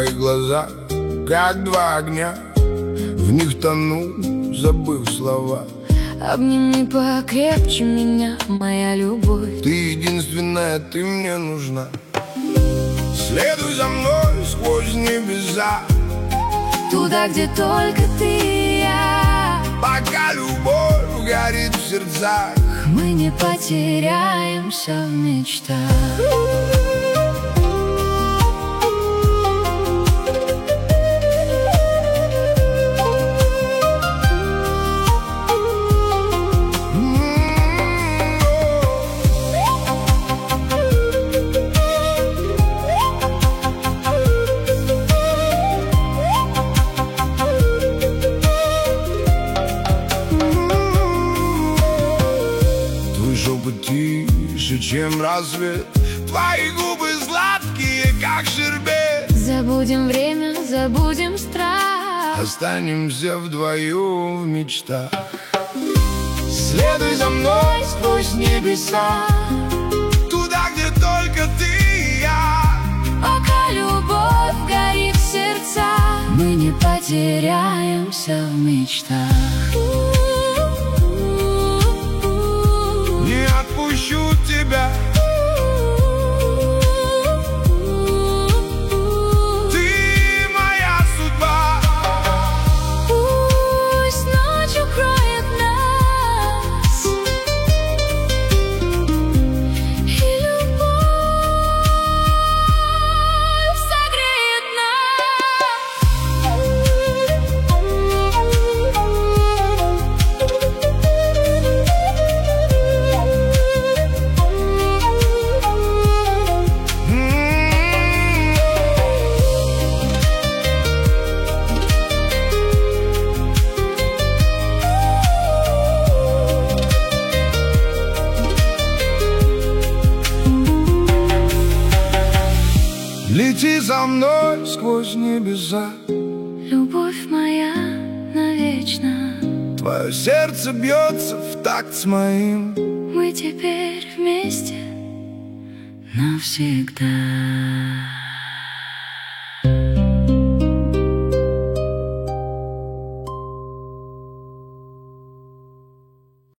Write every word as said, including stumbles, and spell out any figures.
твоих глазах, как два огня, в них тону, забыв слова. Обними покрепче меня, моя любовь. Ты единственная, ты мне нужна. Следуй за мной сквозь небеса, туда, где только ты и я. пока любовь горит в сердцах, мы не потеряемся в мечтах. Шепот тише, чем рассвет, твои губы сладкие, как шербет. Забудем время, забудем страх, останемся вдвоем в мечтах. Следуй за мной сквозь небеса, туда, где только ты и я. Пока любовь горит в сердцах, мы не потеряемся в мечтах. Не отпущу тебя, ты моя судьба. Пусть ночь укроет нас, и любовь согреет Лети за мной сквозь небеса, любовь моя навечно. твое сердце бьется в такт с моим. Мы теперь вместе навсегда.